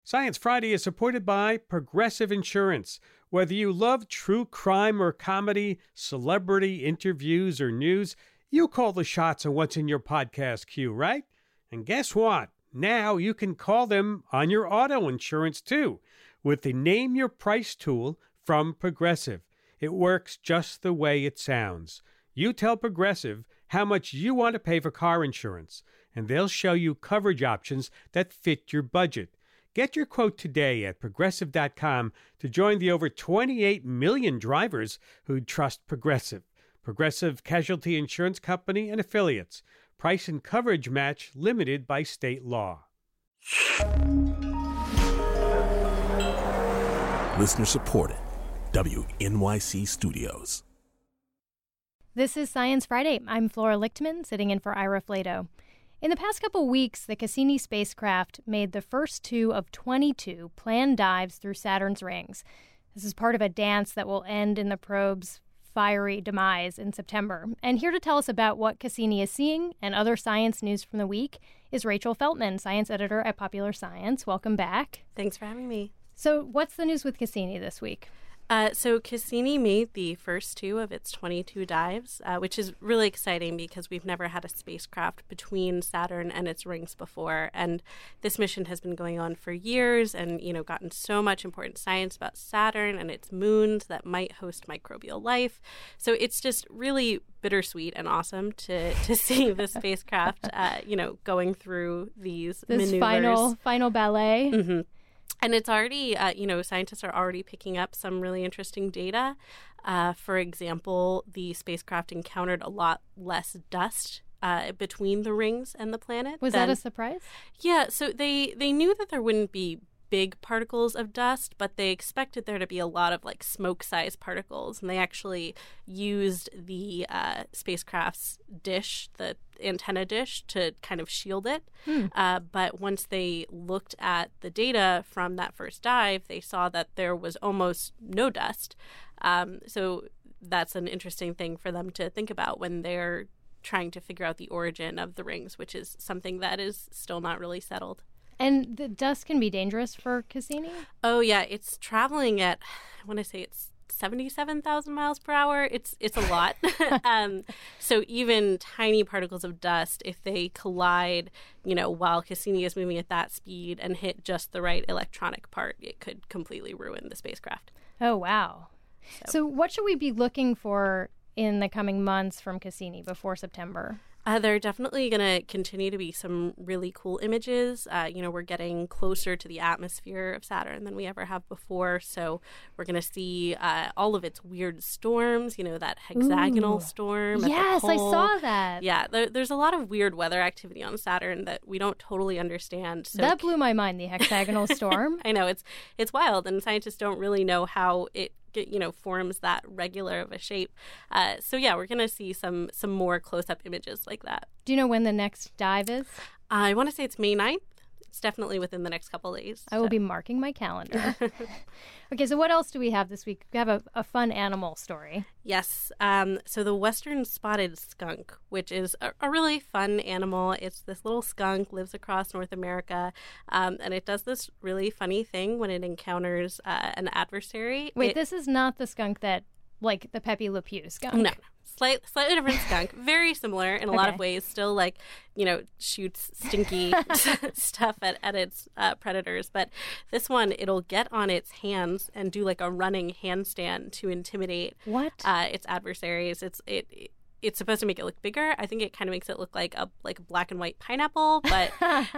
Science Friday is supported by Progressive Insurance. Whether you love true crime or comedy, celebrity interviews or news, you call the shots on what's in your podcast queue, right? And guess what? Now you can call them on your auto insurance too with the Name Your Price tool from Progressive. It works just the way it sounds. You tell Progressive how much you want to pay for car insurance, and they'll show you coverage options that fit your budget. Get your quote today at Progressive.com to join the over 28 million drivers who trust Progressive. Progressive Casualty Insurance Company and Affiliates. Price and coverage match limited by state law. Listener supported. WNYC Studios. This is Science Friday. I'm Flora Lichtman, sitting in for Ira Flato. In the past couple weeks, the Cassini spacecraft made the first 2 of 22 planned dives through Saturn's rings. This is part of a dance that will end in the probe's fiery demise in September. And here to tell us about what Cassini is seeing and other science news from the week is Rachel Feltman, science editor at Popular Science. Welcome back. Thanks for having me. So what's the news with Cassini this week? So Cassini made the first 2 of its 22 dives, which is really exciting because we've never had a spacecraft between Saturn and its rings before. And this mission has been going on for years and, gotten so much important science about Saturn and its moons that might host microbial life. So it's just really bittersweet and awesome to see the spacecraft, going through these maneuvers. Final ballet. Mm-hmm. And it's already, scientists are already picking up some really interesting data. For example, the spacecraft encountered a lot less dust between the rings and the planet. Was that a surprise? Yeah, so they knew that there wouldn't be big particles of dust, but they expected there to be a lot of smoke-sized particles. And they actually used the spacecraft's dish, the antenna dish, to kind of shield it. But once they looked at the data from that first dive, they saw that there was almost no dust. So that's an interesting thing for them to think about when they're trying to figure out the origin of the rings, which is something that is still not really settled. And the dust can be dangerous for Cassini? Oh, yeah. It's traveling at, I want to say it's 77,000 miles per hour. It's a lot. So even tiny particles of dust, if they collide, while Cassini is moving at that speed and hit just the right electronic part, it could completely ruin the spacecraft. Oh, wow. So what should we be looking for in the coming months from Cassini before September? There are definitely going to continue to be some really cool images. We're getting closer to the atmosphere of Saturn than we ever have before. So we're going to see all of its weird storms, that hexagonal storm. Yes, I saw that. Yeah, there's a lot of weird weather activity on Saturn that we don't totally understand. So that blew my mind, the hexagonal storm. I know, it's wild, and scientists don't really know how it forms that regular of a shape. So yeah, we're going to see some more close-up images like that. Do you know when the next dive is? I want to say it's May 9th. It's definitely within the next couple of days. I will be marking my calendar. Okay, so what else do we have this week? We have a fun animal story. Yes. So the western spotted skunk, which is a really fun animal. It's this little skunk, lives across North America, and it does this really funny thing when it encounters an adversary. Wait, this is not the skunk that, like the Pepe Le Pew skunk? No. Slightly different skunk. Very similar in a lot of ways. Still, shoots stinky stuff at its predators. But this one, it'll get on its hands and do a running handstand to intimidate its adversaries. It's supposed to make it look bigger. I think it kind of makes it look like a black and white pineapple, but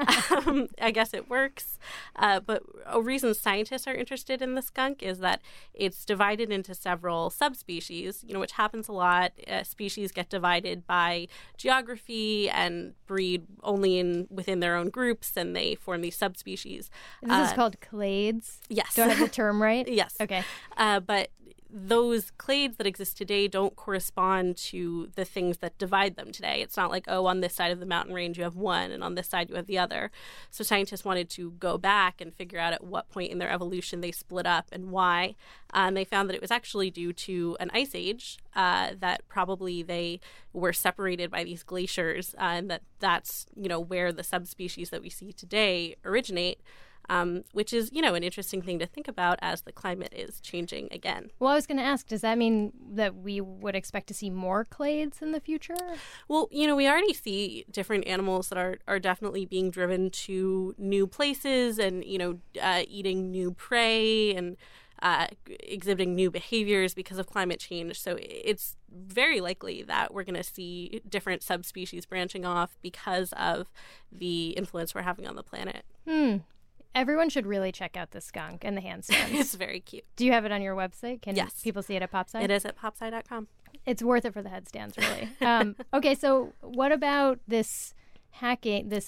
I guess it works. But a reason scientists are interested in the skunk is that it's divided into several subspecies, which happens a lot. Species get divided by geography and breed only within their own groups, and they form these subspecies. This is called clades? Yes. Do I have the term right? Yes. Okay. But those clades that exist today don't correspond to the things that divide them today. It's not like, on this side of the mountain range you have one and on this side you have the other. So scientists wanted to go back and figure out at what point in their evolution they split up and why. And they found that it was actually due to an ice age, that probably they were separated by these glaciers, and that's where the subspecies that we see today originate. which is, an interesting thing to think about as the climate is changing again. Well, I was going to ask, does that mean that we would expect to see more clades in the future? Well, we already see different animals that are definitely being driven to new places and, eating new prey and exhibiting new behaviors because of climate change. So it's very likely that we're going to see different subspecies branching off because of the influence we're having on the planet. Everyone should really check out the skunk and the handstands. It's very cute. Do you have it on your website? Can Yes. people see it at PopSci? It is at popsci.com. It's worth it for the headstands, really. Okay, so what about this hacking, this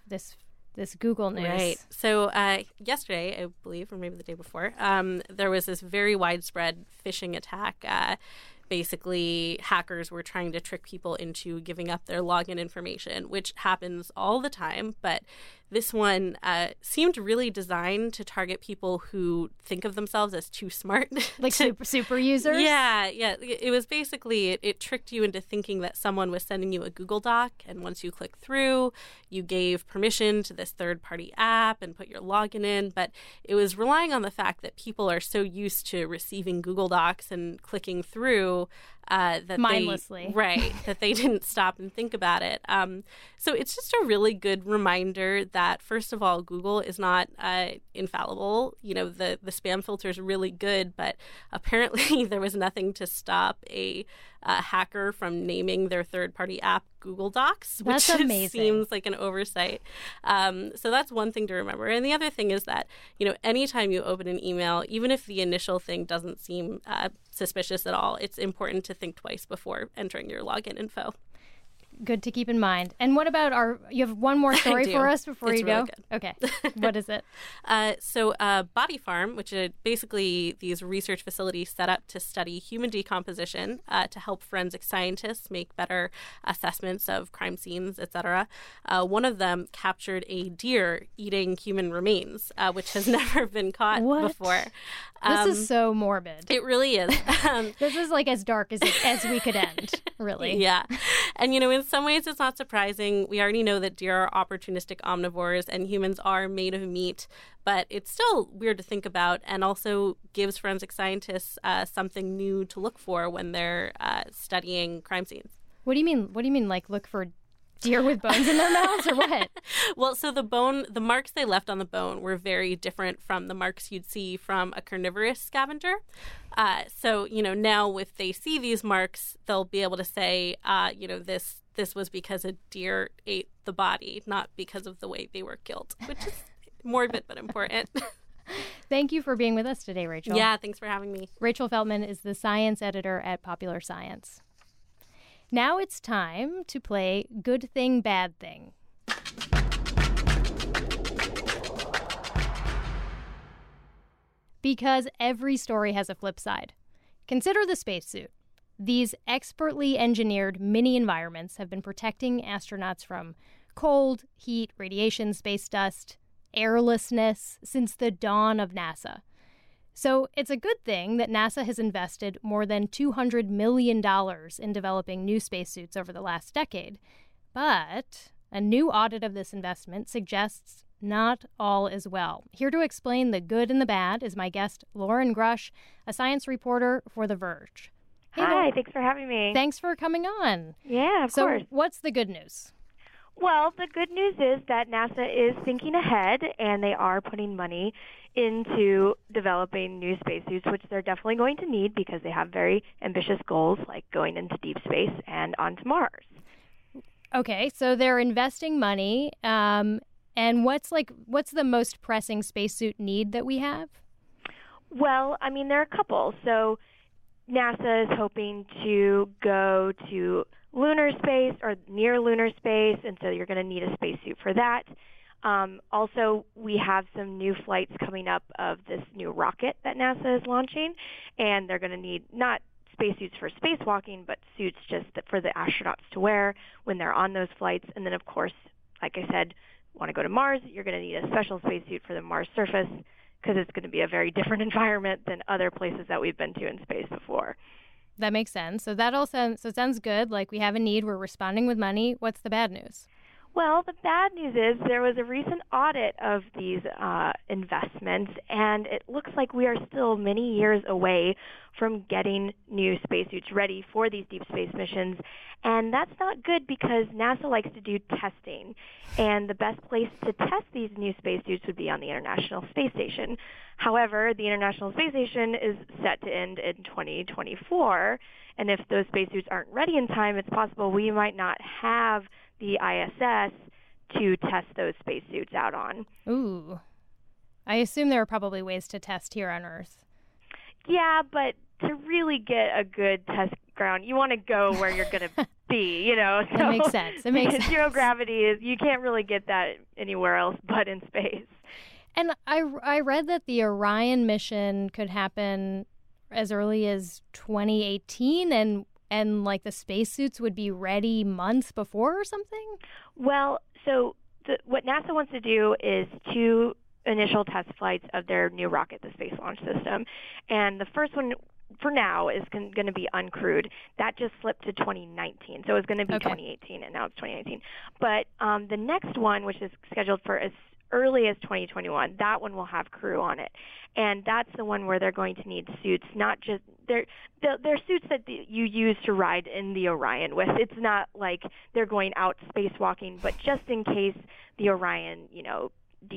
Google news? Right. So yesterday, I believe, or maybe the day before, there was this very widespread phishing attack. Basically, hackers were trying to trick people into giving up their login information, which happens all the time. But this one seemed really designed to target people who think of themselves as too smart. Like super users? Yeah. It was basically, it tricked you into thinking that someone was sending you a Google Doc. And once you click through, you gave permission to this third-party app and put your login in. But it was relying on the fact that people are so used to receiving Google Docs and clicking through that mindlessly. that they didn't stop and think about it. So it's just a really good reminder that, first of all, Google is not infallible. The spam filter is really good, but apparently there was nothing to stop a hacker from naming their third-party app Google Docs, which That's amazing. Seems like an oversight. So that's one thing to remember. And the other thing is that, anytime you open an email, even if the initial thing doesn't seem suspicious at all, it's important to think twice before entering your login info. Good to keep in mind. And what about you have one more story for us before it's you really go? Good. Okay. What is it? So Body Farm, which are basically these research facilities set up to study human decomposition to help forensic scientists make better assessments of crime scenes, etc. One of them captured a deer eating human remains, which has never been caught before. This is so morbid. It really is. This is like as dark as we could end, really. Yeah. And, in some ways it's not surprising. We already know that deer are opportunistic omnivores and humans are made of meat, but it's still weird to think about and also gives forensic scientists something new to look for when they're studying crime scenes. What do you mean? What do you mean, like look for deer with bones in their mouths or what? Well, so the marks they left on the bone were very different from the marks you'd see from a carnivorous scavenger. So, now if they see these marks, they'll be able to say, this was because a deer ate the body, not because of the way they were killed, which is morbid but important. Thank you for being with us today, Rachel. Yeah, thanks for having me. Rachel Feltman is the science editor at Popular Science. Now it's time to play Good Thing, Bad Thing. Because every story has a flip side. Consider the spacesuit. These expertly engineered mini environments have been protecting astronauts from cold, heat, radiation, space dust, airlessness since the dawn of NASA. So it's a good thing that NASA has invested more than $200 million in developing new spacesuits over the last decade. But a new audit of this investment suggests not all is well. Here to explain the good and the bad is my guest, Lauren Grush, a science reporter for The Verge. Hey, Hi, Lauren. thanks for having me. Thanks for coming on. Yeah, of course. So what's the good news? Well, the good news is that NASA is thinking ahead, and they are putting money into developing new spacesuits, which they're definitely going to need because they have very ambitious goals like going into deep space and onto Mars. Okay, so they're investing money, and what's the most pressing spacesuit need that we have? Well, there are a couple. So NASA is hoping to go to lunar space or near lunar space, and so you're going to need a spacesuit for that. Also, we have some new flights coming up of this new rocket that NASA is launching, and they're going to need not spacesuits for spacewalking, but suits just for the astronauts to wear when they're on those flights. And then, of course, like I said, want to go to Mars, you're going to need a special spacesuit for the Mars surface because it's going to be a very different environment than other places that we've been to in space before. That makes sense. So that all sounds good. Like we have a need. We're responding with money. What's the bad news? Well, the bad news is there was a recent audit of these investments, and it looks like we are still many years away from getting new spacesuits ready for these deep space missions. And that's not good because NASA likes to do testing. And the best place to test these new spacesuits would be on the International Space Station. However, the International Space Station is set to end in 2024. And if those spacesuits aren't ready in time, it's possible we might not have the ISS to test those spacesuits out on. Ooh. I assume there are probably ways to test here on Earth. Yeah, but to really get a good test ground, you want to go where you're going to be, you know. So, that makes sense. It makes sense. Zero gravity is, you can't really get that anywhere else but in space. And I read that the Orion mission could happen as early as 2018 and like the spacesuits would be ready months before or something? Well, so what NASA wants to do is 2 initial test flights of their new rocket, the Space Launch System. And the first one for now is going to be uncrewed. That just slipped to 2019. So it was going to be 2018 and now it's 2019. But the next one, which is scheduled for as early as 2021, that one will have crew on it. And that's the one where they're going to need suits, not just they're suits that you use to ride in the Orion with. It's not like they're going out spacewalking, but just in case the Orion, you know,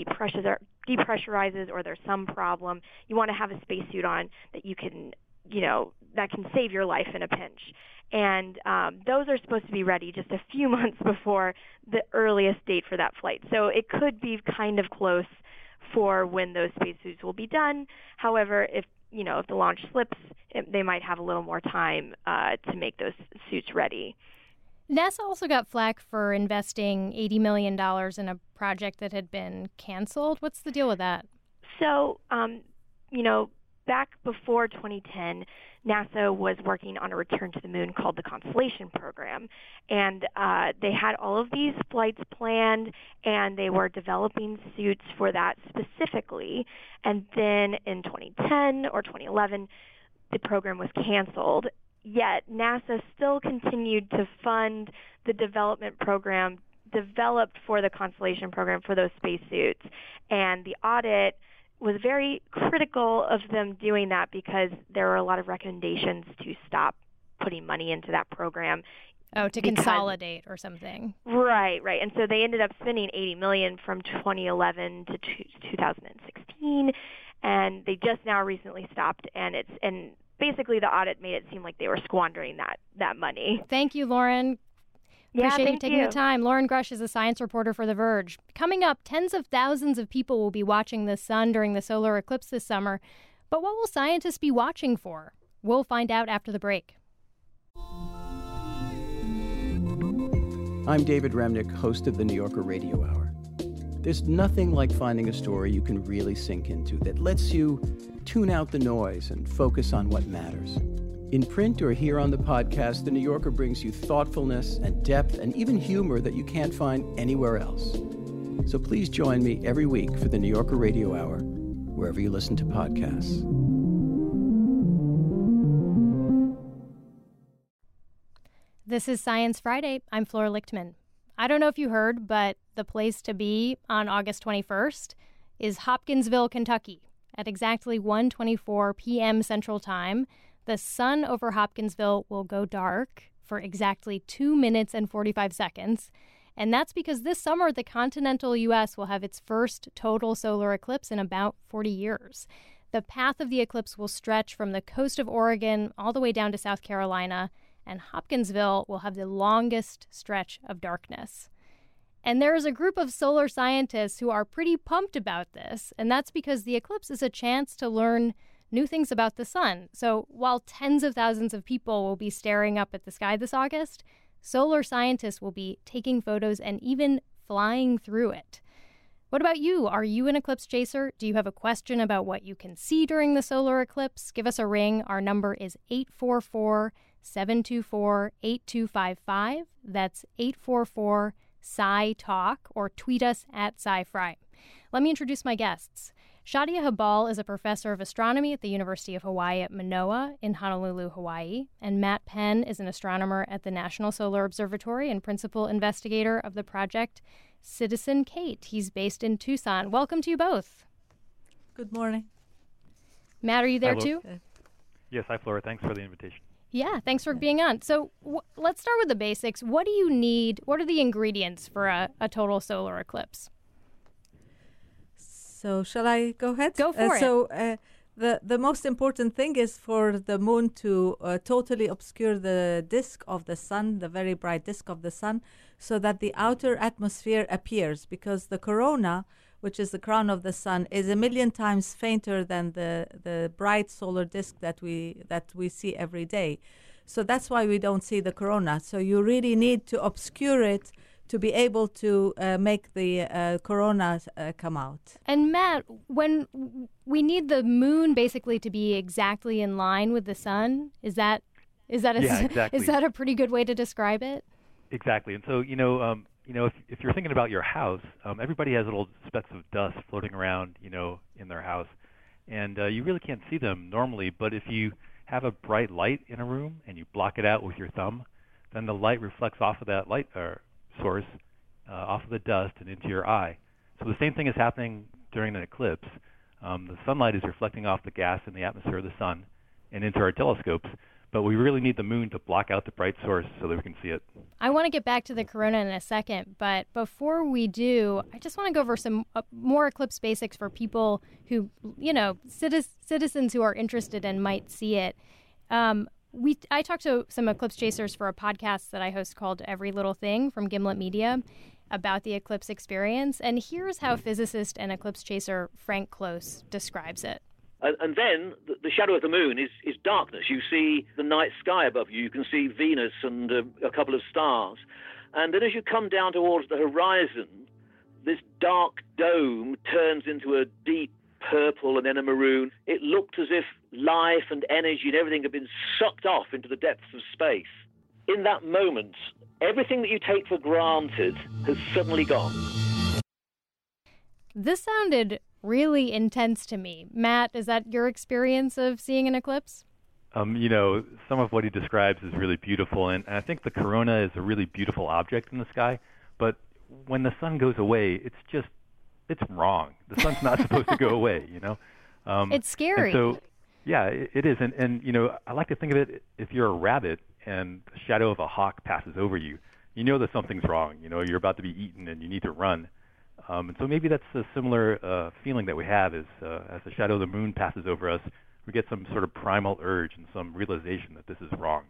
depressurizes or there's some problem, you want to have a spacesuit on that you can, you know, that can save your life in a pinch. And those are supposed to be ready just a few months before the earliest date for that flight. So it could be kind of close for when those spacesuits will be done. However, if the launch slips, they might have a little more time to make those suits ready. NASA also got flack for investing $80 million in a project that had been canceled. What's the deal with that? So, back before 2010, NASA was working on a return to the moon called the Constellation program. And they had all of these flights planned, and they were developing suits for that specifically. And then in 2010 or 2011, the program was canceled. Yet NASA still continued to fund the development program developed for the Constellation program for those spacesuits. And the audit was very critical of them doing that because there were a lot of recommendations to stop putting money into that program. Oh, to consolidate or something. Right. And so they ended up spending $80 million from 2011 to 2016, and they just now recently stopped. And basically the audit made it seem like they were squandering that money. Thank you, Lauren. Appreciate you taking the time. Lauren Grush is a science reporter for The Verge. Coming up, tens of thousands of people will be watching the sun during the solar eclipse this summer. But what will scientists be watching for? We'll find out after the break. I'm David Remnick, host of the New Yorker Radio Hour. There's nothing like finding a story you can really sink into that lets you tune out the noise and focus on what matters. In print or here on the podcast, The New Yorker brings you thoughtfulness and depth and even humor that you can't find anywhere else. So please join me every week for The New Yorker Radio Hour, wherever you listen to podcasts. This is Science Friday. I'm Flora Lichtman. I don't know if you heard, but the place to be on August 21st is Hopkinsville, Kentucky. At exactly 1:24 p.m. Central Time, the sun over Hopkinsville will go dark for exactly 2 minutes and 45 seconds. And that's because this summer, the continental U.S. will have its first total solar eclipse in about 40 years. The path of the eclipse will stretch from the coast of Oregon all the way down to South Carolina, and Hopkinsville will have the longest stretch of darkness. And there is a group of solar scientists who are pretty pumped about this, and that's because the eclipse is a chance to learn new things about the sun. So while tens of thousands of people will be staring up at the sky this August, solar scientists will be taking photos and even flying through it. What about you? Are you an eclipse chaser? Do you have a question about what you can see during the solar eclipse? Give us a ring. Our number is 844-724-8255. That's 844-SciTalk, or tweet us at SciFri. Let me introduce my guests. Shadia Habal is a professor of astronomy at the University of Hawaii at Manoa in Honolulu, Hawaii. And Matt Penn is an astronomer at the National Solar Observatory and principal investigator of the project Citizen Kate. He's based in Tucson. Welcome to you both. Good morning. Matt, are you there too? Yes, hi, Flora. Thanks for the invitation. Yeah, thanks for being on. So let's start with the basics. What do you need? What are the ingredients for a total solar eclipse? So shall I go ahead? Go for it. So the most important thing is for the moon to totally obscure the disk of the sun, the very bright disk of the sun, so that the outer atmosphere appears, because the corona, which is the crown of the sun, is 1,000,000 times fainter than the bright solar disk that we see every day. So that's why we don't see the corona. So you really need to obscure it to be able to make the corona come out. And Matt, when we need the moon basically to be exactly in line with the sun, is that exactly. Is that a pretty good way to describe it? Exactly. And so, if you're thinking about your house, everybody has little specks of dust floating around, in their house. And you really can't see them normally, but if you have a bright light in a room and you block it out with your thumb, then the light reflects off of that light source, off of the dust and into your eye. So the same thing is happening during an eclipse. The sunlight is reflecting off the gas in the atmosphere of the sun and into our telescopes, but we really need the moon to block out the bright source so that we can see it. I want to get back to the corona in a second, but before we do, I just want to go over some more eclipse basics for people who, citizens who are interested and might see it. I talked to some eclipse chasers for a podcast that I host called Every Little Thing from Gimlet Media about the eclipse experience, and here's how physicist and eclipse chaser Frank Close describes it. And then the shadow of the moon is darkness. You see the night sky above you. You can see Venus and a couple of stars. And then as you come down towards the horizon, this dark dome turns into a deep purple and then a maroon. It looked as if life and energy and everything had been sucked off into the depths of space. In that moment, everything that you take for granted has suddenly gone. This sounded really intense to me. Matt, is that your experience of seeing an eclipse? Some of what he describes is really beautiful, and I think the corona is a really beautiful object in the sky, but when the sun goes away, it's wrong. The sun's not supposed to go away, It's scary. So, yeah, it is. And I like to think of it, if you're a rabbit and the shadow of a hawk passes over you, you know that something's wrong. You're about to be eaten and you need to run. And so maybe that's a similar feeling that we have as the shadow of the moon passes over us, we get some sort of primal urge and some realization that this is wrong.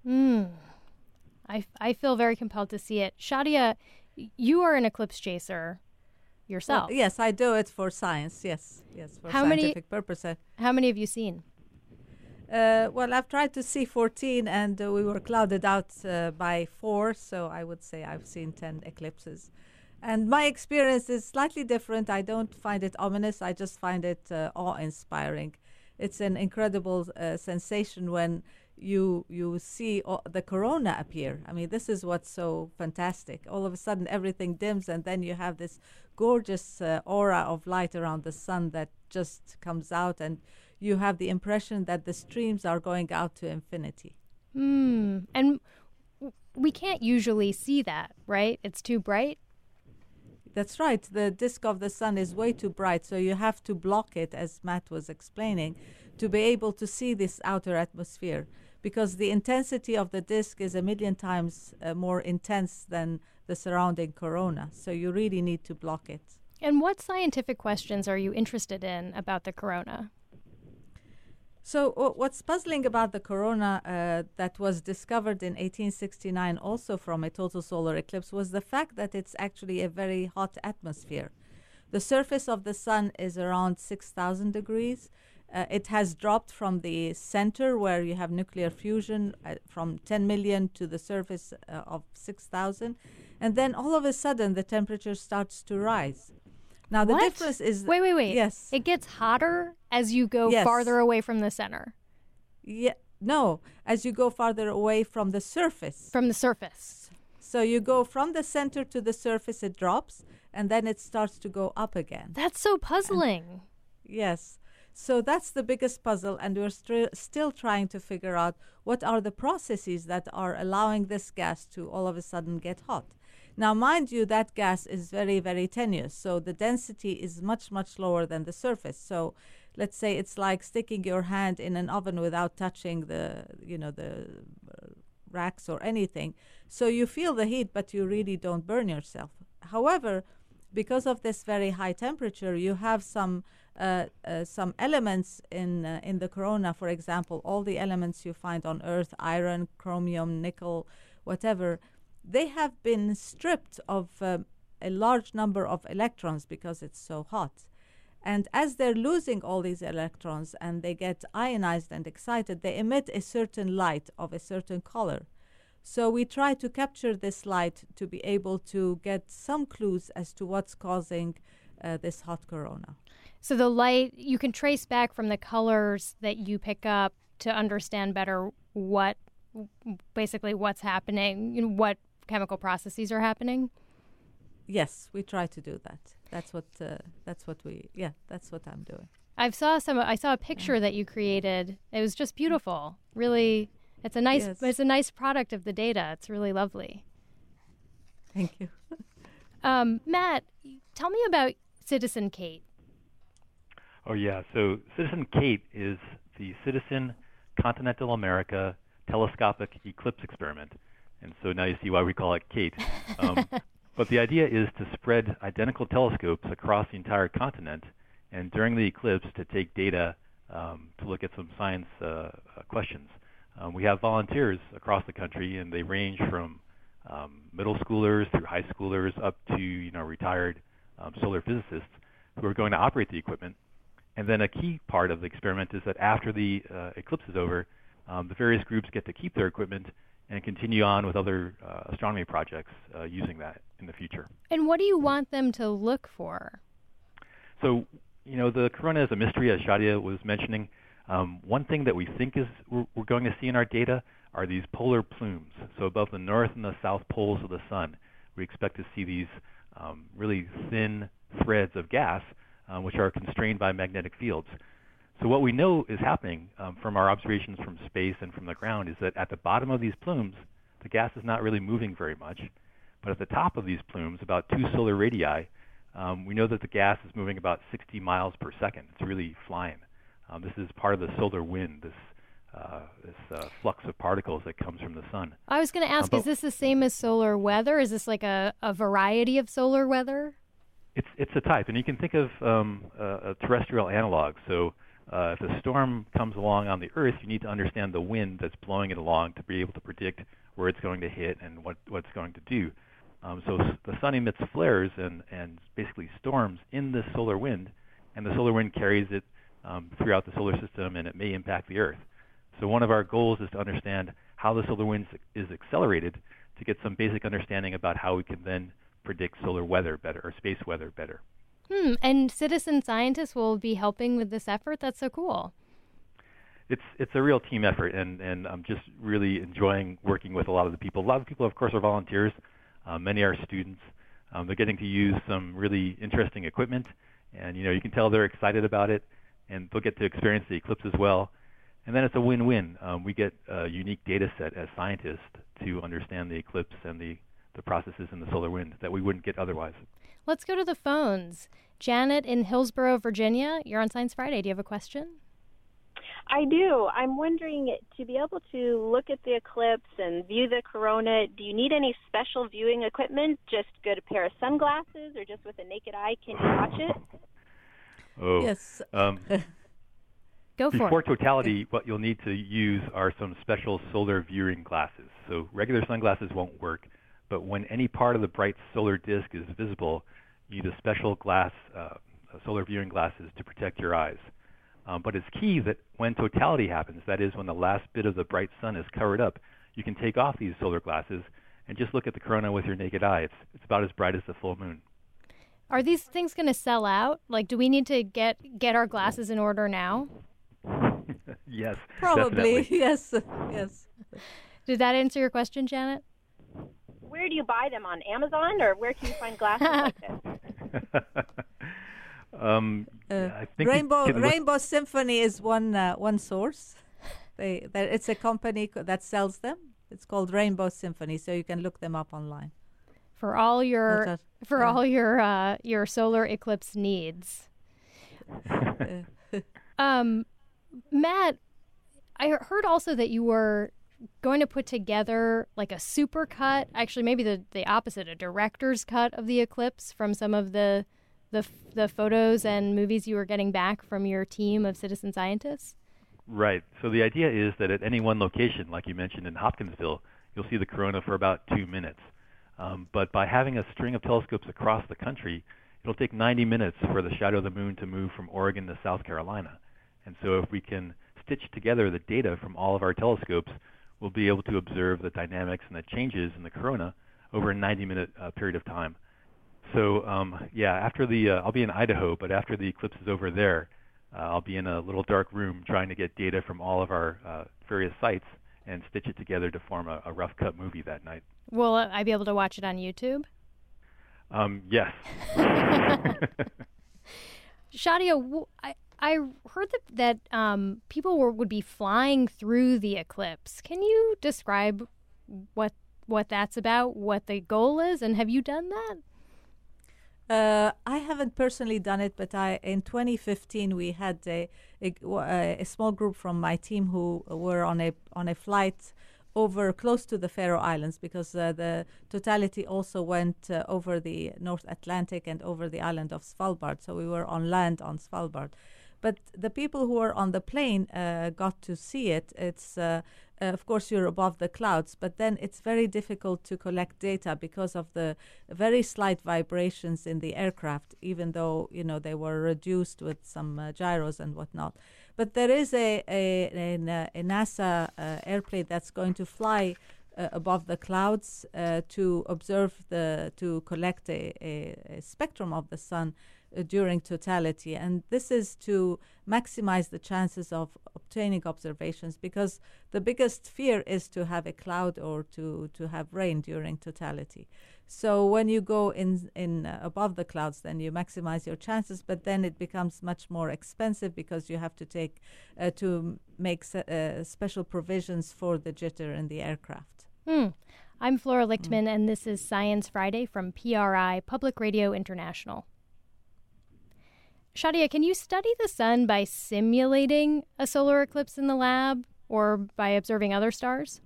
I feel very compelled to see it. Shadia, you are an eclipse chaser yourself. Well, yes, I do it for science. Yes, for scientific purposes. How many have you seen? Well, I've tried to see 14, and we were clouded out by 4, so I would say I've seen 10 eclipses. And my experience is slightly different. I don't find it ominous. I just find it awe-inspiring. It's an incredible sensation when you see the corona appear. I mean, this is what's so fantastic. All of a sudden, everything dims, and then you have this gorgeous aura of light around the sun that just comes out, and you have the impression that the streams are going out to infinity. And we can't usually see that, right? It's too bright? That's right. The disk of the sun is way too bright, so you have to block it, as Matt was explaining, to be able to see this outer atmosphere, because the intensity of the disk is 1,000,000 times more intense than the surrounding corona. So you really need to block it. And what scientific questions are you interested in about the corona? So what's puzzling about the corona that was discovered in 1869 also from a total solar eclipse was the fact that it's actually a very hot atmosphere. The surface of the sun is around 6,000 degrees. It has dropped from the center where you have nuclear fusion from 10 million to the surface of 6,000. And then all of a sudden the temperature starts to rise. Now, the difference is... Wait. Yes. It gets hotter as you go farther away from the center. Yeah. No, as you go farther away from the surface. From the surface. So you go from the center to the surface, it drops, and then it starts to go up again. That's so puzzling. Yes. So that's the biggest puzzle, and we're still trying to figure out what are the processes that are allowing this gas to all of a sudden get hot. Now, mind you, that gas is very, very tenuous, so the density is much, much lower than the surface. So let's say it's like sticking your hand in an oven without touching the racks or anything. So you feel the heat, but you really don't burn yourself. However, because of this very high temperature, you have some elements in the corona. For example, all the elements you find on Earth, iron, chromium, nickel, whatever, they have been stripped of a large number of electrons because it's so hot. And as they're losing all these electrons and they get ionized and excited, they emit a certain light of a certain color. So we try to capture this light to be able to get some clues as to what's causing this hot corona. So the light, you can trace back from the colors that you pick up to understand better what's happening, what chemical processes are happening? Yes, we try to do that. That's what I'm doing. I saw a picture that you created. It was just beautiful. Really, it's a nice product of the data. It's really lovely. Thank you. Matt, tell me about Citizen Kate. Oh yeah, so Citizen Kate is the Citizen Continental America Telescopic Eclipse Experiment, and so now you see why we call it Kate. But the idea is to spread identical telescopes across the entire continent, and during the eclipse to take data to look at some science questions. We have volunteers across the country, and they range from middle schoolers through high schoolers up to retired solar physicists who are going to operate the equipment. And then a key part of the experiment is that after the eclipse is over, the various groups get to keep their equipment and continue on with other astronomy projects using that in the future. And what do you want them to look for? So, the corona is a mystery, as Shadia was mentioning. One thing that we think we're going to see in our data are these polar plumes. So above the north and the south poles of the sun, we expect to see these really thin threads of gas, which are constrained by magnetic fields. So what we know is happening from our observations from space and from the ground is that at the bottom of these plumes, the gas is not really moving very much. But at the top of these plumes, about 2 solar radii, we know that the gas is moving about 60 miles per second. It's really flying. This is part of the solar wind, this flux of particles that comes from the sun. I was going to ask, is this the same as solar weather? Is this like a variety of solar weather? It's a type, and you can think of a terrestrial analog. So if a storm comes along on the Earth, you need to understand the wind that's blowing it along to be able to predict where it's going to hit and what it's going to do. So the sun emits flares and basically storms in this solar wind, and the solar wind carries it throughout the solar system, and it may impact the Earth. So one of our goals is to understand how the solar wind is accelerated to get some basic understanding about how we can then predict solar weather better or space weather better. And citizen scientists will be helping with this effort? That's so cool. It's a real team effort, and I'm just really enjoying working with a lot of the people. A lot of people, of course, are volunteers. Many are students. They're getting to use some really interesting equipment, and you can tell they're excited about it, and they'll get to experience the eclipse as well. And then it's a win-win. We get a unique data set as scientists to understand the eclipse and the processes in the solar wind that we wouldn't get otherwise. Let's go to the phones. Janet in Hillsborough, Virginia, you're on Science Friday. Do you have a question? I do. I'm wondering, to be able to look at the eclipse and view the corona, do you need any special viewing equipment? Just a good pair of sunglasses, or just with the naked eye, can you watch it? Oh, yes. Go for it. Before totality, what you'll need to use are some special solar viewing glasses. So regular sunglasses won't work, but when any part of the bright solar disk is visible, you need a special glass, solar viewing glasses to protect your eyes. But it's key that when totality happens, that is when the last bit of the bright sun is covered up, you can take off these solar glasses and just look at the corona with your naked eye. It's about as bright as the full moon. Are these things going to sell out? Like, do we need to get our glasses in order now? Yes, probably. Definitely. Yes. Did that answer your question, Janet? Where do you buy them, on Amazon, or where can you find glasses like this? I think Rainbow Symphony is one source. It's a company that sells them. It's called Rainbow Symphony, so you can look them up online. For all your your solar eclipse needs. Matt, I heard also that you were going to put together like a super cut, actually maybe the opposite, a director's cut of the eclipse from some of the photos and movies you were getting back from your team of citizen scientists? Right. So the idea is that at any one location, like you mentioned in Hopkinsville, you'll see the corona for about 2 minutes. But by having a string of telescopes across the country, it'll take 90 minutes for the shadow of the moon to move from Oregon to South Carolina. And so if we can stitch together the data from all of our telescopes, we'll be able to observe the dynamics and the changes in the corona over a 90-minute period of time. So after I'll be in Idaho, but after the eclipse is over there, I'll be in a little dark room trying to get data from all of our various sites and stitch it together to form a rough cut movie that night. Will I be able to watch it on YouTube? Yes. Shadia, I heard that people would be flying through the eclipse. Can you describe what that's about, what the goal is, and have you done that? I haven't personally done it, but in 2015 we had a small group from my team who were on a flight over close to the Faroe Islands, because the totality also went over the North Atlantic and over the island of Svalbard. So we were on land on Svalbard. But the people who were on the plane got to see it. It's of course, you're above the clouds, but then it's very difficult to collect data because of the very slight vibrations in the aircraft, even though, they were reduced with some gyros and whatnot. But there is a NASA airplane that's going to fly above the clouds to observe to collect a spectrum of the sun during totality. And this is to maximize the chances of obtaining observations, because the biggest fear is to have a cloud or to have rain during totality. So when you go in above the clouds, then you maximize your chances, but then it becomes much more expensive because you have to make special provisions for the jitter in the aircraft. I'm Flora Lichtman, and this is Science Friday from PRI, Public Radio International. Shadia, can you study the sun by simulating a solar eclipse in the lab or by observing other stars?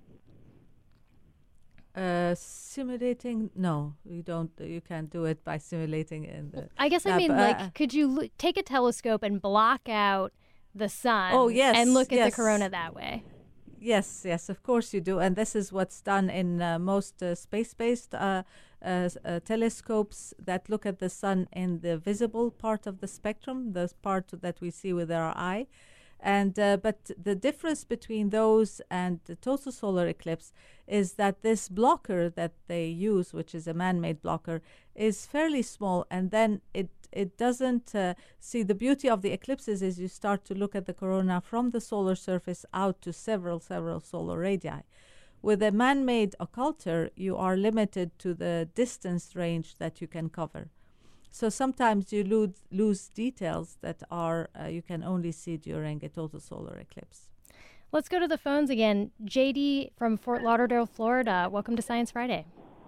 Simulating? No, you don't. You can't do it by simulating in the I guess lab. I mean, could you take a telescope and block out the sun and look at the corona that way? Yes, of course you do. And this is what's done in most space-based telescopes that look at the sun in the visible part of the spectrum, the part that we see with our eye. And but the difference between those and the total solar eclipse is that this blocker that they use, which is a man-made blocker, is fairly small, and then it doesn't see. The beauty of the eclipses is you start to look at the corona from the solar surface out to several solar radii. With a man-made occulter, you are limited to the distance range that you can cover. So sometimes you lose details that are you can only see during a total solar eclipse. Let's go to the phones again. JD from Fort Lauderdale, Florida. Welcome to Science Friday.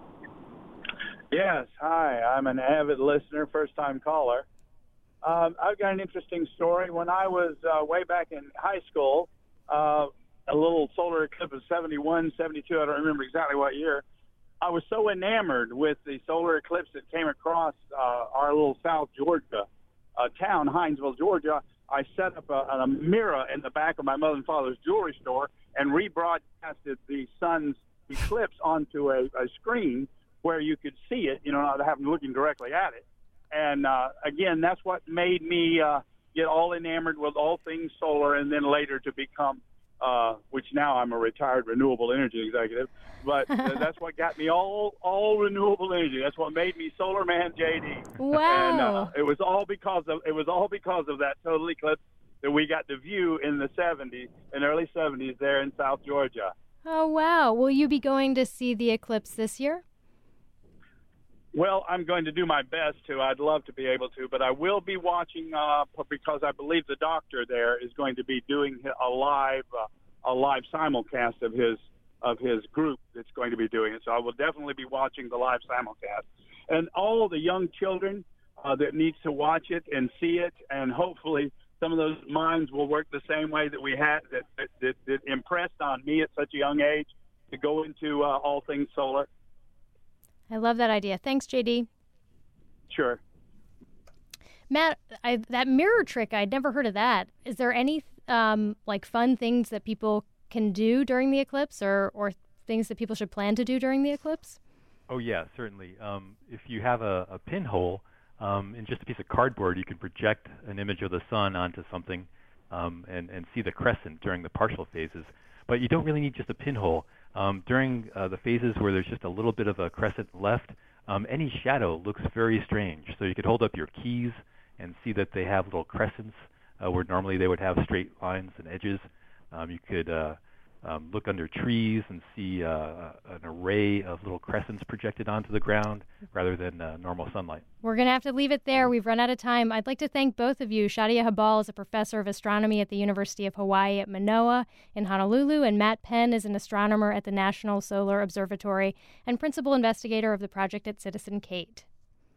Yes, hi. I'm an avid listener, first-time caller. I've got an interesting story. When I was way back in high school, a little solar eclipse of 71, 72, I don't remember exactly what year, I was so enamored with the solar eclipse that came across our little South Georgia town, Hinesville, Georgia. I set up a mirror in the back of my mother and father's jewelry store and rebroadcasted the sun's eclipse onto a screen where you could see it, not having looking directly at it. And again, that's what made me get all enamored with all things solar, and then later to become which now I'm a retired renewable energy executive, but that's what got me all renewable energy. That's what made me Solar Man JD. Wow! And it was all because of that total eclipse that we got to view in the early 70s there in South Georgia. Oh wow! Will you be going to see the eclipse this year? Well, I'm going to do my best to. I'd love to be able to, but I will be watching because I believe the doctor there is going to be doing a live simulcast of his group that's going to be doing it. So I will definitely be watching the live simulcast. And all the young children that needs to watch it and see it, and hopefully some of those minds will work the same way that we had that impressed on me at such a young age to go into all things solar. I love that idea. Thanks, JD. Sure. Matt, that mirror trick, I'd never heard of that. Is there any fun things that people can do during the eclipse or things that people should plan to do during the eclipse? Oh, yeah, certainly. If you have a pinhole in just a piece of cardboard, you can project an image of the sun onto something and see the crescent during the partial phases. But you don't really need just a pinhole. During the phases where there's just a little bit of a crescent left, any shadow looks very strange. So you could hold up your keys and see that they have little crescents where normally they would have straight lines and edges. You could look under trees and see an array of little crescents projected onto the ground rather than normal sunlight. We're going to have to leave it there. We've run out of time. I'd like to thank both of you. Shadia Habal is a professor of astronomy at the University of Hawaii at Manoa in Honolulu, and Matt Penn is an astronomer at the National Solar Observatory and principal investigator of the project at Citizen Kate.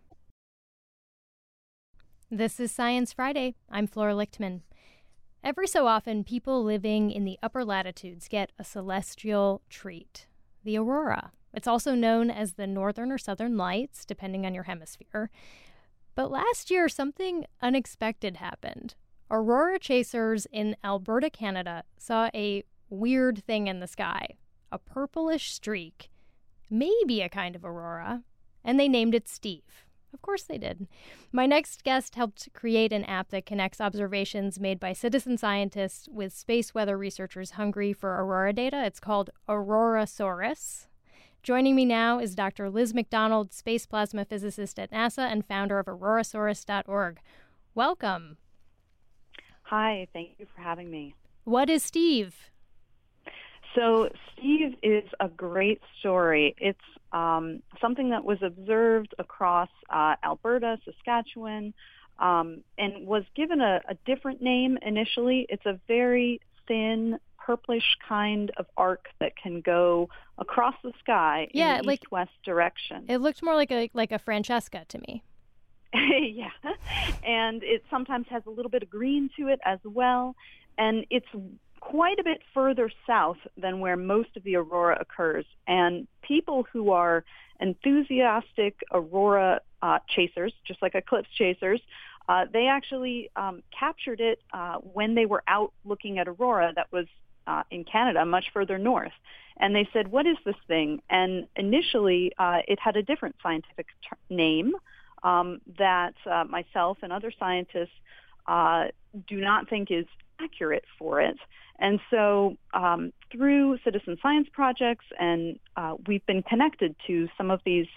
This is Science Friday. I'm Flora Lichtman. Every so often, people living in the upper latitudes get a celestial treat, the aurora. It's also known as the northern or southern lights, depending on your hemisphere. But last year, something unexpected happened. Aurora chasers in Alberta, Canada, saw a weird thing in the sky, a purplish streak, maybe a kind of aurora, and they named it Steve. Of course they did. My next guest helped create an app that connects observations made by citizen scientists with space weather researchers hungry for aurora data. It's called Aurorasaurus. Joining me now is Dr. Liz McDonald, space plasma physicist at NASA and founder of aurorasaurus.org. Welcome. Hi, thank you for having me. What is Steve? So Steve is a great story. It's something that was observed across Alberta, Saskatchewan, and was given a different name initially. It's a very thin, purplish kind of arc that can go across the sky in the east-west direction. It looked more like a Francesca to me. Yeah, and it sometimes has a little bit of green to it as well, and it's quite a bit further south than where most of the aurora occurs. And people who are enthusiastic aurora chasers, just like eclipse chasers, they actually captured it when they were out looking at aurora that was in Canada, much further north. And they said, what is this thing? And initially, it had a different scientific name that myself and other scientists do not think is accurate for it. And so through citizen science projects, and we've been connected to some of these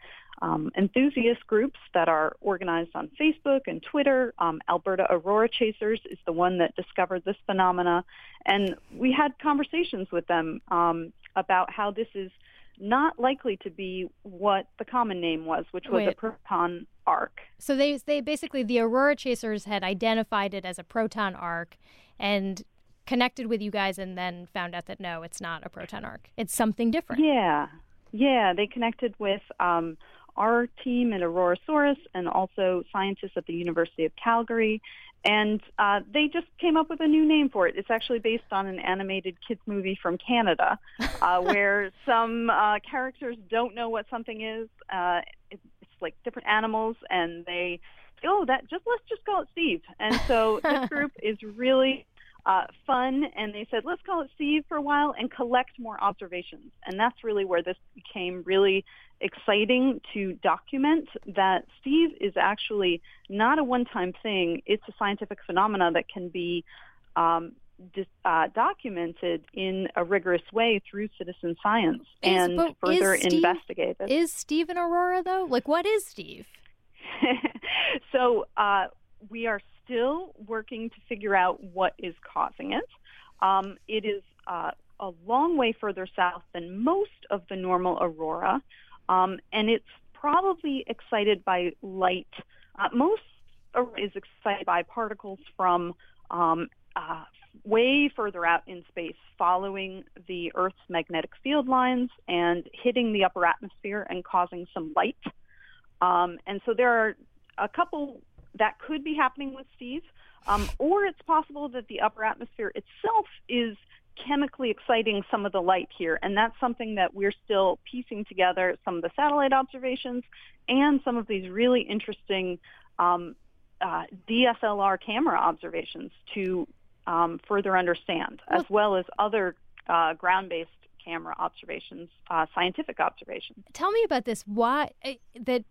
enthusiast groups that are organized on Facebook and Twitter. Alberta Aurora Chasers is the one that discovered this phenomena. And we had conversations with them about how this is not likely to be what the common name was, which was a proton arc. So they basically, the Aurora Chasers had identified it as a proton arc and connected with you guys and then found out that no, it's not a proton arc. It's something different. Yeah. They connected with our team at Aurorasaurus and also scientists at the University of Calgary. And they just came up with a new name for it. It's actually based on an animated kids movie from Canada where some characters don't know what something is. It's like different animals, and they, let's just call it Steve. And so this group is really fun, and they said, let's call it Steve for a while and collect more observations. And that's really where this became really exciting to document that Steve is actually not a one-time thing. It's a scientific phenomena that can be documented in a rigorous way through citizen science and further investigated. Is Steve an aurora, though? Like, what is Steve? So we are still working to figure out what is causing it. It is a long way further south than most of the normal aurora, and it's probably excited by light. Most is excited by particles from way further out in space, following the Earth's magnetic field lines and hitting the upper atmosphere and causing some light. And so there are a couple that could be happening with Steve, or it's possible that the upper atmosphere itself is chemically exciting some of the light here, and that's something that we're still piecing together, some of the satellite observations and some of these really interesting DSLR camera observations to further understand, as well as other ground-based camera observations, scientific observations. Tell me about this. Why did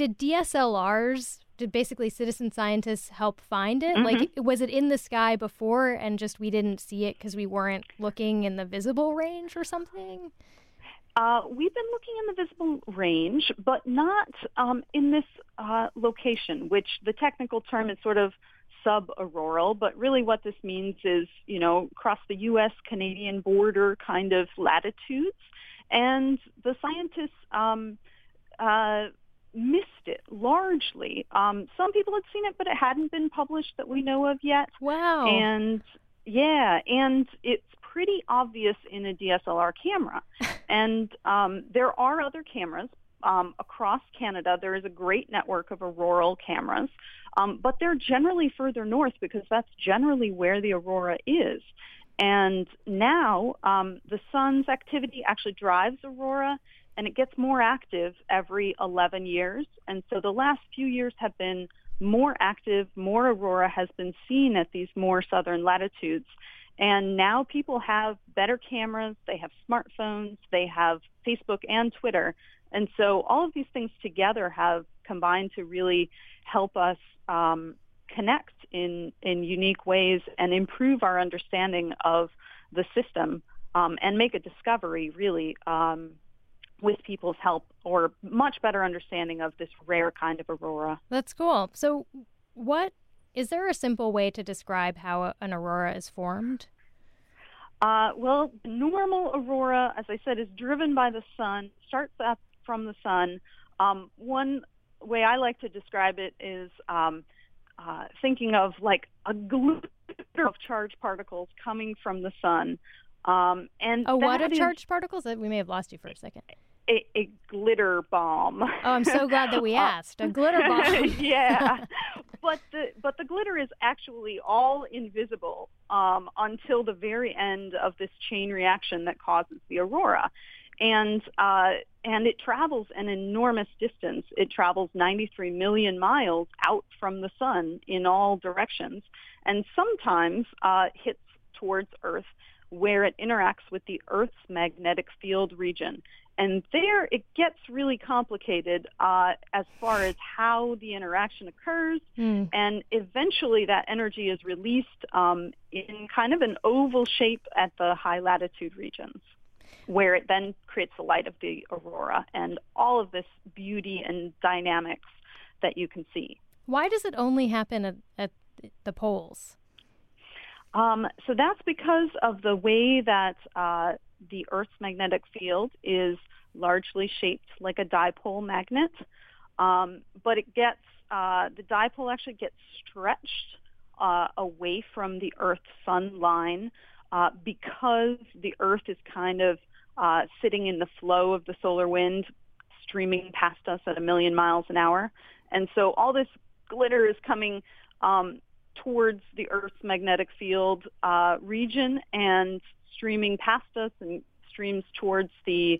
DSLRs, did basically citizen scientists help find it? Like, was it in the sky before and just we didn't see it because we weren't looking in the visible range or something? We've been looking in the visible range, but not in this location, which the technical term is sort of sub-auroral, but really what this means is, across the U.S.-Canadian border kind of latitudes. And the scientists missed it largely. Some people had seen it, but it hadn't been published that we know of yet. Wow. And it's pretty obvious in a DSLR camera. And there are other cameras across Canada. There is a great network of auroral cameras, but they're generally further north because that's generally where the aurora is. And now the sun's activity actually drives aurora, and it gets more active every 11 years. And so the last few years have been more active, more aurora has been seen at these more southern latitudes. And now people have better cameras, they have smartphones, they have Facebook and Twitter. And so all of these things together have combined to really help us connect in unique ways and improve our understanding of the system and make a discovery, really, with people's help, or much better understanding of this rare kind of aurora. That's cool. So is there a simple way to describe how an aurora is formed? Well, normal aurora, as I said, is driven by the sun, starts up from the sun. One way I like to describe it is thinking of like a glitter of charged particles coming from the sun. And what are charged particles? We may have lost you for a second. A glitter bomb. Oh, I'm so glad that we asked. A glitter bomb. Yeah. But the glitter is actually all invisible until the very end of this chain reaction that causes the aurora. And it travels an enormous distance. It travels 93 million miles out from the sun in all directions, and sometimes hits towards Earth, where it interacts with the Earth's magnetic field region. And there it gets really complicated as far as how the interaction occurs. And eventually that energy is released in kind of an oval shape at the high latitude regions, where it then creates the light of the aurora and all of this beauty and dynamics that you can see. Why does it only happen at the poles? So that's because of the way that the Earth's magnetic field is largely shaped like a dipole magnet, but it gets the dipole actually gets stretched away from the Earth-Sun line because the Earth is kind of sitting in the flow of the solar wind, streaming past us at 1 million miles an hour, and so all this glitter is coming towards the Earth's magnetic field region and streaming past us and streams towards the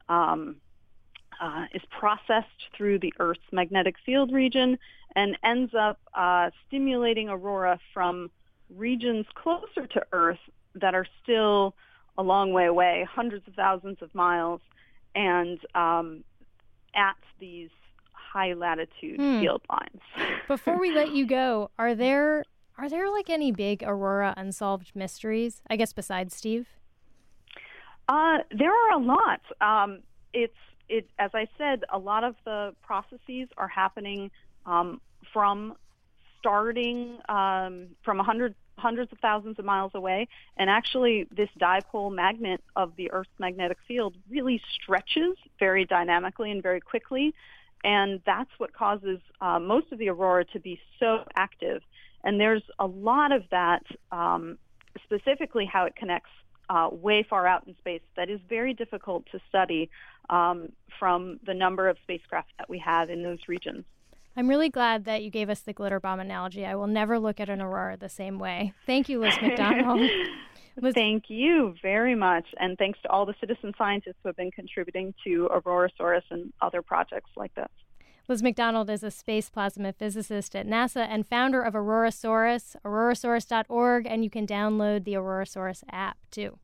is processed through the Earth's magnetic field region and ends up stimulating aurora from regions closer to Earth that are still a long way away, hundreds of thousands of miles, and at these high latitude field lines. Before we let you go, are there like any big aurora unsolved mysteries, I guess, besides Steve? There are a lot. As I said, a lot of the processes are happening from starting from hundreds of thousands of miles away, and actually this dipole magnet of the Earth's magnetic field really stretches very dynamically and very quickly, And that's what causes most of the aurora to be so active. And there's a lot of that, specifically how it connects way far out in space, that is very difficult to study from the number of spacecraft that we have in those regions. I'm really glad that you gave us the glitter bomb analogy. I will never look at an aurora the same way. Thank you, Liz McDonald. Thank you very much. And thanks to all the citizen scientists who have been contributing to Aurorasaurus and other projects like this. Liz McDonald is a space plasma physicist at NASA and founder of Aurorasaurus, aurorasaurus.org, and you can download the Aurorasaurus app, too.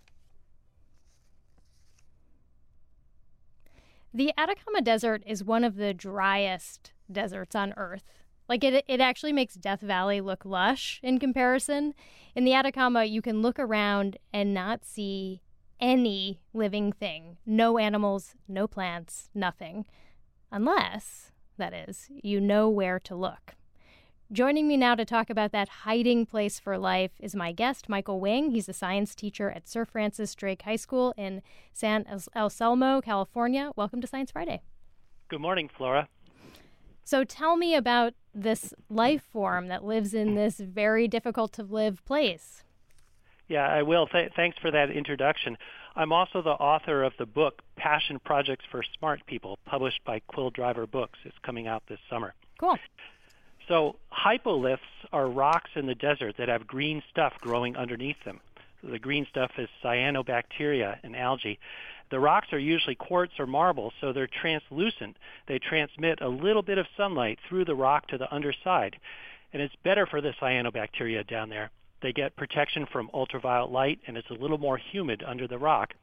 The Atacama Desert is one of the driest deserts on Earth. Like, it actually makes Death Valley look lush in comparison. In the Atacama, you can look around and not see any living thing. No animals, no plants, nothing. Unless, that is, you know where to look. Joining me now to talk about that hiding place for life is my guest, Michael Wing. He's a science teacher at Sir Francis Drake High School in San Anselmo, California. Welcome to Science Friday. Good morning, Flora. So tell me about this life form that lives in this very difficult-to-live place. Yeah, I will. Thanks for that introduction. I'm also the author of the book Passion Projects for Smart People, published by Quill Driver Books. It's coming out this summer. Cool. So hypoliths are rocks in the desert that have green stuff growing underneath them. So the green stuff is cyanobacteria and algae. The rocks are usually quartz or marble, so they're translucent. They transmit a little bit of sunlight through the rock to the underside, and it's better for the cyanobacteria down there. They get protection from ultraviolet light, and it's a little more humid under the rock.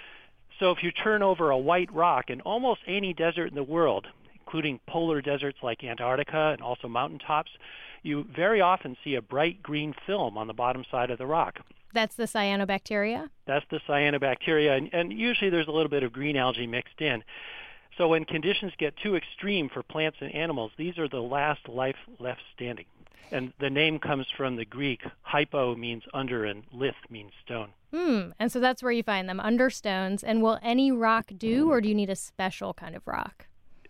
So if you turn over a white rock in almost any desert in the world, including polar deserts like Antarctica and also mountaintops, you very often see a bright green film on the bottom side of the rock. That's the cyanobacteria? That's the cyanobacteria, and usually there's a little bit of green algae mixed in. So when conditions get too extreme for plants and animals, these are the last life left standing. And the name comes from the Greek. Hypo means under and lith means stone. And so that's where you find them, under stones. And will any rock do, or do you need a special kind of rock?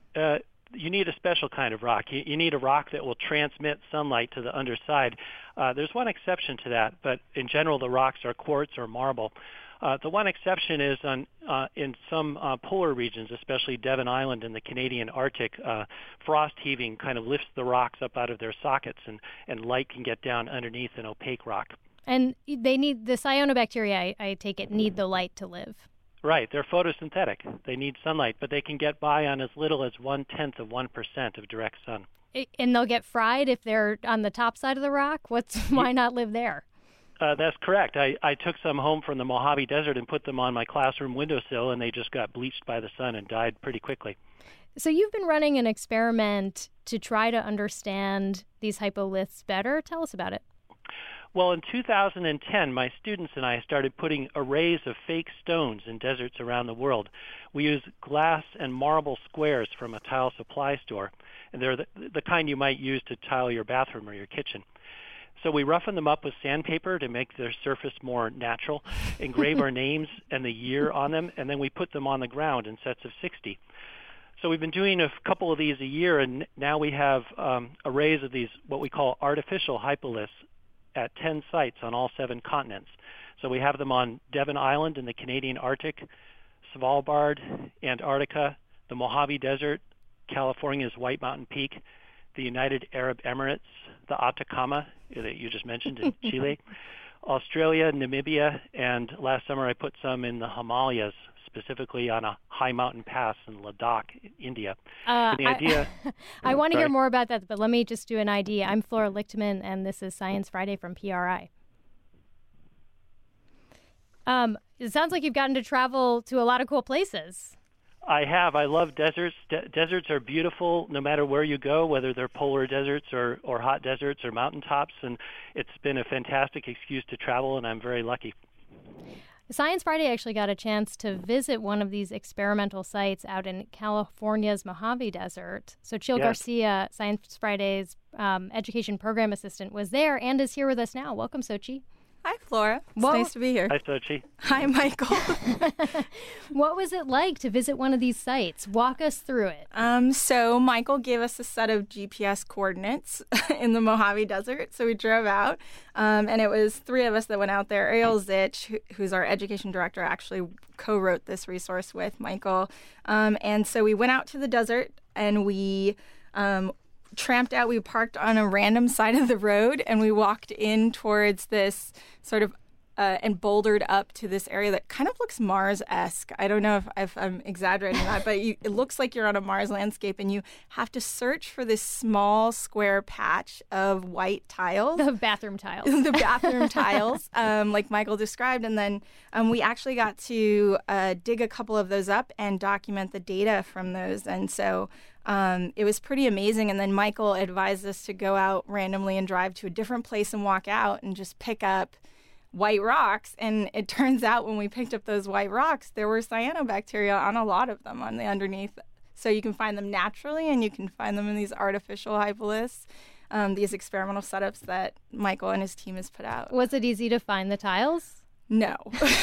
You need a special kind of rock. You need a rock that will transmit sunlight to the underside. There's one exception to that, but in general the rocks are quartz or marble. The one exception is in some polar regions, especially Devon Island in the Canadian Arctic, frost heaving kind of lifts the rocks up out of their sockets, and light can get down underneath an opaque rock. And they need the cyanobacteria, I take it, need the light to live. Right, they're photosynthetic. They need sunlight, but they can get by on as little as 0.1% of direct sun. And they'll get fried if they're on the top side of the rock? Why not live there? That's correct. I took some home from the Mojave Desert and put them on my classroom windowsill, and they just got bleached by the sun and died pretty quickly. So you've been running an experiment to try to understand these hypoliths better. Tell us about it. Well, in 2010, my students and I started putting arrays of fake stones in deserts around the world. We use glass and marble squares from a tile supply store, and they're the kind you might use to tile your bathroom or your kitchen. So we roughen them up with sandpaper to make their surface more natural, engrave our names and the year on them, and then we put them on the ground in sets of 60. So we've been doing a couple of these a year, and now we have arrays of these, what we call artificial hypoliths, at 10 sites on all 7 continents. So we have them on Devon Island in the Canadian Arctic, Svalbard, Antarctica, the Mojave Desert, California's White Mountain Peak, the United Arab Emirates, the Atacama that you just mentioned in Chile, Australia, Namibia, and last summer I put some in the Himalayas, specifically on a high mountain pass in Ladakh, India. The idea. I want to hear more about that, but let me just do an ID. I'm Flora Lichtman, and this is Science Friday from PRI. It sounds like you've gotten to travel to a lot of cool places. I have. I love deserts. Deserts are beautiful no matter where you go, whether they're polar deserts or hot deserts or mountaintops, and it's been a fantastic excuse to travel, and I'm very lucky. Science Friday actually got a chance to visit one of these experimental sites out in California's Mojave Desert. So Chil Garcia, Science Friday's education program assistant, was there and is here with us now. Welcome, Sochi. Hi, Flora. It's nice to be here. Hi, Sochi. Hi, Michael. What was it like to visit one of these sites? Walk us through it. So Michael gave us a set of GPS coordinates in the Mojave Desert. So we drove out, and it was 3 of us that went out there. Ariel Zich, who's our education director, actually co-wrote this resource with Michael. And so we went out to the desert, and we tramped out. We parked on a random side of the road, and we walked in towards this sort of and bouldered up to this area that kind of looks Mars-esque. I don't know if I'm exaggerating that, but it looks like you're on a Mars landscape, and you have to search for this small square patch of white tiles. The bathroom tiles. The bathroom tiles, like Michael described. And then we actually got to dig a couple of those up and document the data from those. And so it was pretty amazing. And then Michael advised us to go out randomly and drive to a different place and walk out and just pick up white rocks. And it turns out when we picked up those white rocks, there were cyanobacteria on a lot of them on the underneath. So you can find them naturally, and you can find them in these artificial hypoliths, these experimental setups that Michael and his team has put out. Was it easy to find the tiles? No.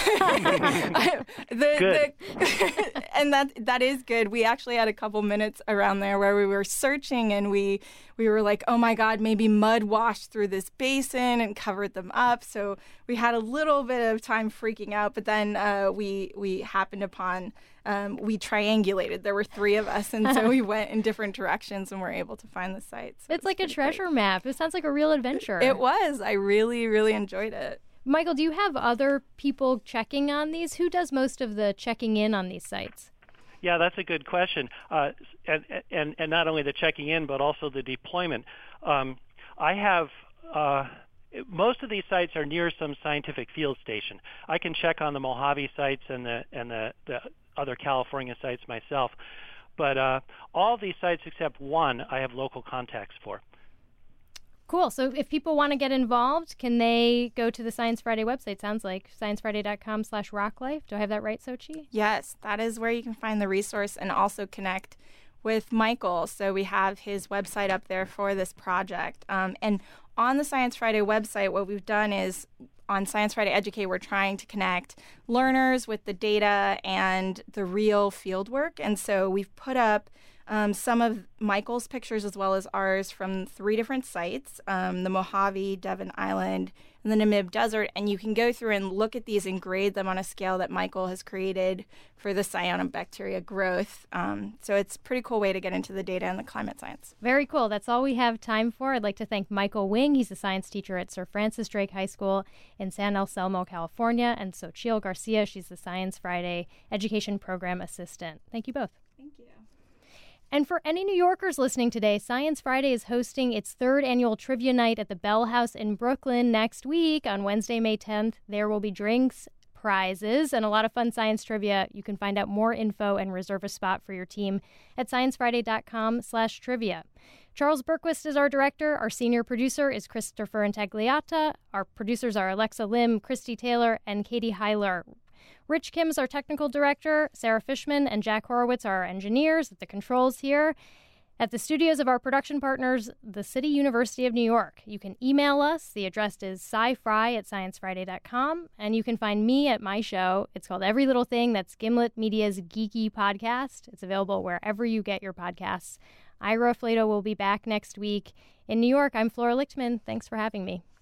And that is good. We actually had a couple minutes around there where we were searching, and we were like, oh my God, maybe mud washed through this basin and covered them up. So we had a little bit of time freaking out, but then we happened upon, we triangulated. There were 3 of us, and so we went in different directions and were able to find the sites. So it's like a treasure map. It sounds like a real adventure. It was. I really, really enjoyed it. Michael, do you have other people checking on these? Who does most of the checking in on these sites? Yeah, that's a good question. And not only the checking in, but also the deployment. I have most of these sites are near some scientific field station. I can check on the Mojave sites and the other California sites myself, but all these sites except one I have local contacts for. Cool. So if people want to get involved, can they go to the Science Friday website? Sounds like sciencefriday.com/rocklife. Do I have that right, Sochi? Yes, that is where you can find the resource and also connect with Michael. So we have his website up there for this project. And on the Science Friday website, what we've done is on Science Friday Educate, we're trying to connect learners with the data and the real field work. And so we've put up some of Michael's pictures as well as ours from 3 different sites, the Mojave, Devon Island, and the Namib Desert. And you can go through and look at these and grade them on a scale that Michael has created for the cyanobacteria growth. So it's a pretty cool way to get into the data and the climate science. Very cool. That's all we have time for. I'd like to thank Michael Wing. He's a science teacher at Sir Francis Drake High School in San Anselmo, California, and Xochitl Garcia. She's the Science Friday Education Program Assistant. Thank you both. Thank you. And for any New Yorkers listening today, Science Friday is hosting its 3rd annual trivia night at the Bell House in Brooklyn next week on Wednesday, May 10th. There will be drinks, prizes, and a lot of fun science trivia. You can find out more info and reserve a spot for your team at sciencefriday.com/trivia. Charles Berquist is our director. Our senior producer is Christopher Intagliata. Our producers are Alexa Lim, Christy Taylor, and Katie Heiler. Rich Kim is our technical director. Sarah Fishman and Jack Horowitz are our engineers at the controls here at the studios of our production partners, the City University of New York. You can email us. The address is scifry@sciencefriday.com. And you can find me at my show. It's called Every Little Thing. That's Gimlet Media's geeky podcast. It's available wherever you get your podcasts. Ira Flato will be back next week. In New York, I'm Flora Lichtman. Thanks for having me.